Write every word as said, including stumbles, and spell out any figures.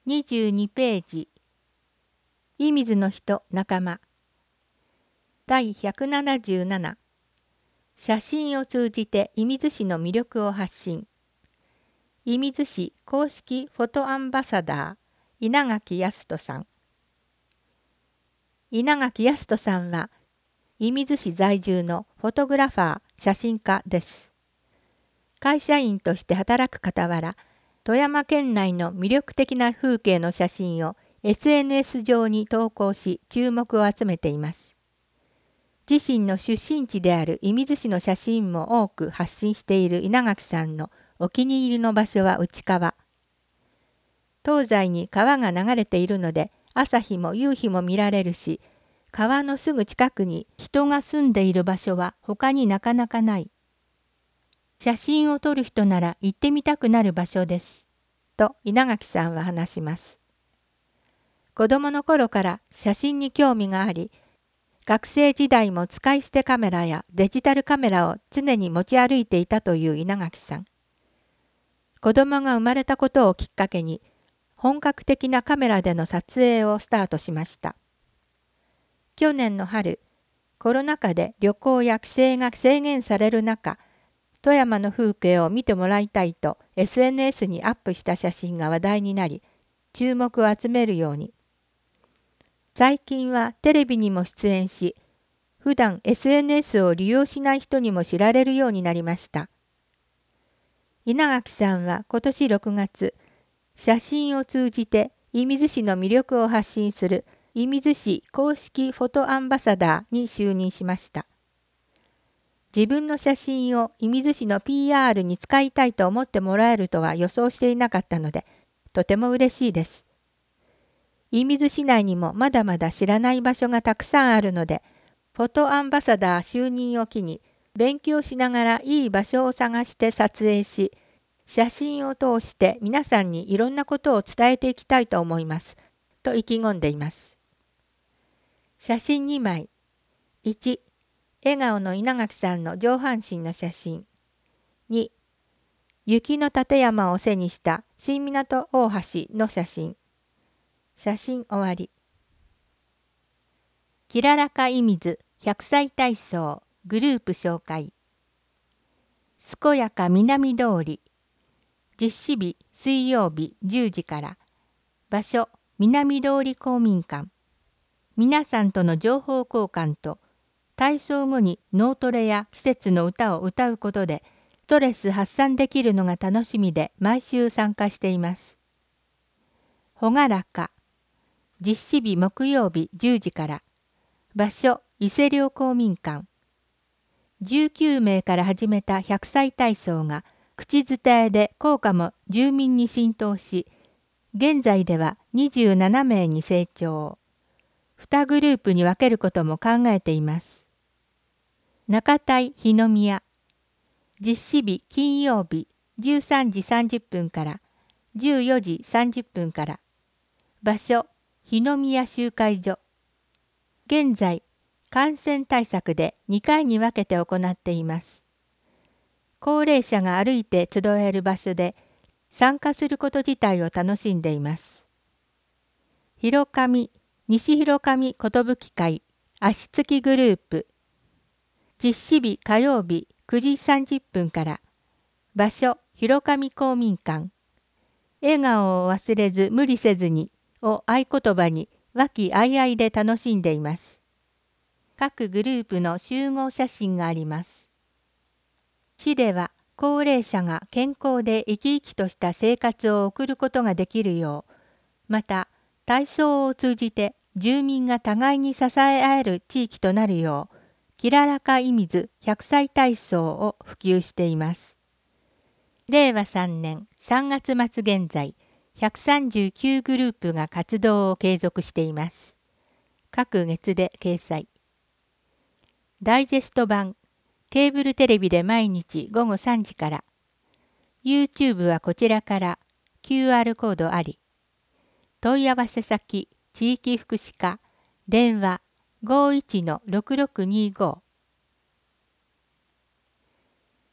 にじゅうにページ。射水の人仲間。だいひゃくななじゅうなな。写真を通じて射水市の魅力を発信。射水市公式フォトアンバサダー、稲垣康人さん。稲垣康人さんは、射水市在住のフォトグラファー、写真家です。会社員として働く傍ら、富山県内の魅力的な風景の写真を エスエヌエス 上に投稿し注目を集めています。自身の出身地である射水市の写真も多く発信している稲垣さんのお気に入りの場所は内川。東西に川が流れているので朝日も夕日も見られるし、川のすぐ近くに人が住んでいる場所は他になかなかない。写真を撮る人なら行ってみたくなる場所です。と稲垣さんは話します。子供の頃から写真に興味があり、学生時代も使い捨てカメラやデジタルカメラを常に持ち歩いていたという稲垣さん。子供が生まれたことをきっかけに、本格的なカメラでの撮影をスタートしました。去年の春、コロナ禍で旅行や帰省が制限される中、富山の風景を見てもらいたいと エスエヌエス にアップした写真が話題になり、注目を集めるように。最近はテレビにも出演し、普段 エスエヌエス を利用しない人にも知られるようになりました。稲垣さんは今年ろくがつ、写真を通じて射水市の魅力を発信する射水市公式フォトアンバサダーに就任しました。自分の写真を射水市の ピーアール に使いたいと思ってもらえるとは予想していなかったので、とても嬉しいです。射水市内にもまだまだ知らない場所がたくさんあるので、フォトアンバサダー就任を機に、勉強しながらいい場所を探して撮影し、写真を通して皆さんにいろんなことを伝えていきたいと思います。と意気込んでいます。写真にまい。いち、笑顔の稲垣さんの上半身の写真。に、雪の立山を背にした新港大橋の写真。写真終わり。きららか射水ひゃくさい体操グループ紹介。健やか南通り。実施日水曜日じゅうじから。場所南通り公民館。皆さんとの情報交換と、体操後に脳トレや季節の歌を歌うことで、ストレス発散できるのが楽しみで毎週参加しています。ほがらか。実施日木曜日じゅうじから。場所伊勢寮公民館。じゅうきゅうめいから始めたひゃくさい体操が口伝えで効果も住民に浸透し、現在ではにじゅうななめいに成長。にグループに分けることも考えています。中台日の宮。実施日金曜日じゅうさんじさんじゅっぷんからじゅうよじさんじゅっぷんから。場所日の宮集会所。現在、感染対策でにかいに分けて行っています。高齢者が歩いて集える場所で参加すること自体を楽しんでいます。広上、西広上寿会足つきグループ。実施日火曜日くじさんじゅっぷんから。場所広上公民館。笑顔を忘れず無理せずにを合言葉に和気あいあいで楽しんでいます。各グループの集合写真があります。市では高齢者が健康で生き生きとした生活を送ることができるよう、また体操を通じて住民が互いに支え合える地域となるよう、きららか射水ひゃくさい体操を普及しています。れいわさんねんさんがつまつ現在、ひゃくさんじゅうきゅうグループが活動を継続しています。各月で掲載。ダイジェスト版、ケーブルテレビで毎日ごごさんじから。YouTube はこちらから キューアール コードあり。問い合わせ先、地域福祉課、電話 ごーいちのろくろくにーごー